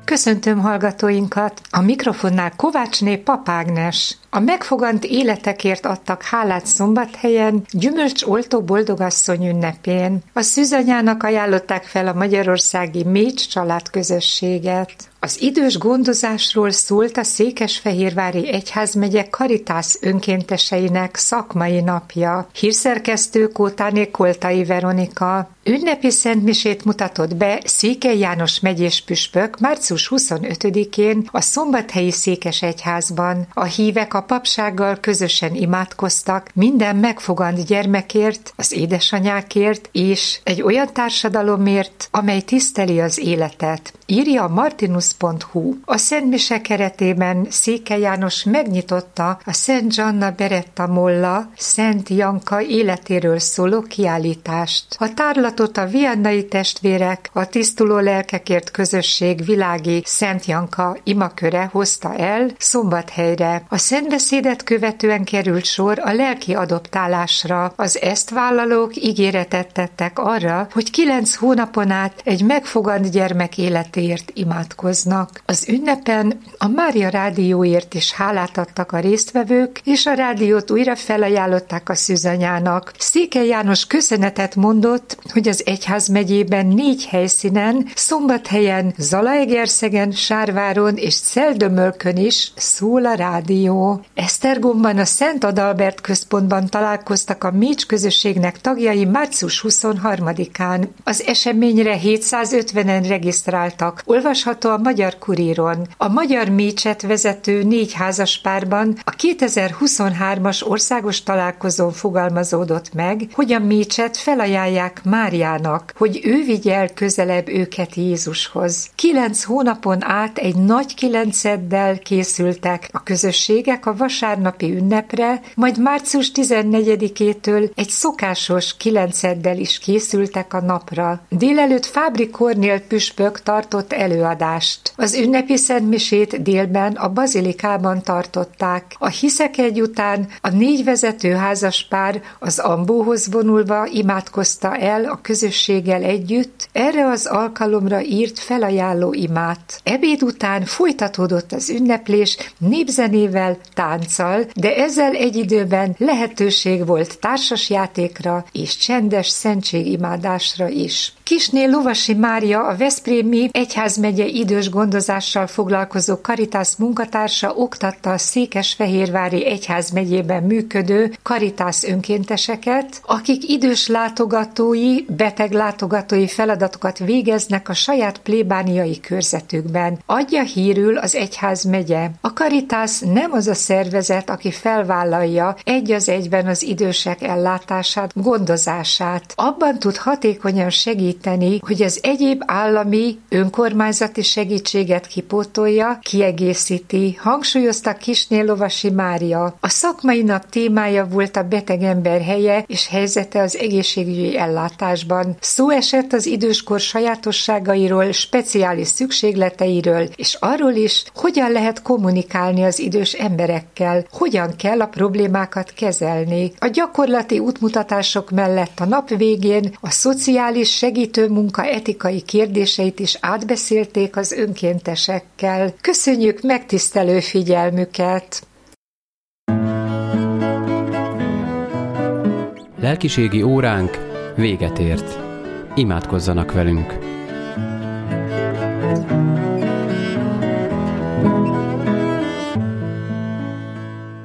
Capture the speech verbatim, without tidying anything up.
Köszöntöm hallgatóinkat! A mikrofonnál Kovácsné Papágnes. A megfogant életekért adtak hálát Szombathelyen gyümölcsoltó boldogasszony ünnepén. A szűzanyának ajánlották fel a magyarországi Mécs családközösséget. Az idős gondozásról szólt a Székesfehérvári Egyházmegye Karitász önkénteseinek szakmai napja. Hírszerkesztő Kótáné Koltai Veronika. Ünnepi szentmisét mutatott be Székely János megyés püspök március huszonötödikén a Szombathelyi Székesegyházban. A hívek a papsággal közösen imádkoztak minden megfogant gyermekért, az édesanyákért és egy olyan társadalomért, amely tiszteli az életet. Írja a martinus pont hu. A szentmise keretében Székely János megnyitotta a Szent Zsanna Beretta Molla, Szent Janka életéről szóló kiállítást. A tárlatot a viannai testvérek, a Tisztuló Lelkekért Közösség világi Szent Janka imaköre hozta el Szombathelyre. A szentbeszédet követően került sor a lelki adoptálásra. Az ezt vállalók ígéretet tettek arra, hogy kilenc hónapon át egy megfogant gyermek életéért imádkoznak. Az ünnepen a Mária Rádióért is hálát adtak a résztvevők, és a rádiót újra felajánlották a szűzanyának. Székely János köszönetet mondott, hogy az egyházmegyében négy helyszínen, Szombathelyen, Zalaegerszegen, Sárváron és Szeldömölkön is szól a rádió. Esztergomban a Szent Adalbert központban találkoztak a Mécs közösségnek tagjai március huszonharmadikán. Az eseményre hétszázötvenen regisztráltak. Olvasható a Magyar Kuríron. A Magyar Mécset vezető négy házaspárban a kétezer-huszonhármas országos találkozón fogalmazódott meg, hogy a Mécset felajánlják Máriának, hogy ő vigye el közelebb őket Jézushoz. Kilenc hónapon át egy nagy kilenceddel készültek a közösségek a vasárnapi ünnepre, majd március tizennegyedikétől egy szokásos kilenceddel is készültek a napra. Délelőtt Fábri Kornél püspök tartott előadást. Az ünnepi szentmisét délben a bazilikában tartották. A hiszekegy után a négy vezető házaspár az ambóhoz vonulva imádkozta el a közösséggel együtt erre az alkalomra írt felajánló imát. Ebéd után folytatódott az ünneplés népzenével, tánccal, de ezzel egy időben lehetőség volt társasjátékra és csendes szentségimádásra is. Kisné Lovasi Mária, a veszprémi egyházmegye idős gondozással foglalkozó Karitász munkatársa oktatta a Székesfehérvári Egyházmegyében működő Karitász önkénteseket, akik idős látogatói, beteg látogatói feladatokat végeznek a saját plébániai körzetükben. Adja hírül az egyházmegye. A Karitász nem az a szervezet, aki felvállalja egy az egyben az idősek ellátását, gondozását. Abban tud hatékonyan segíteni, hogy az egyéb állami, önkormányzati segítséget kipótolja, kiegészíti, hangsúlyozta Kisné Lovasi Mária. A szakmai nap témája volt a beteg ember helye és helyzete az egészségügyi ellátásban. Szó esett az időskor sajátosságairól, speciális szükségleteiről, és arról is, hogyan lehet kommunikálni az idős emberekkel, hogyan kell a problémákat kezelni. A gyakorlati útmutatások mellett a nap végén a szociális segítő munka etikai kérdéseit is átbeszélték az önkéntesekkel. Köszönjük megtisztelő figyelmüket! Lelkiségi óránk véget ért. Imádkozzanak velünk!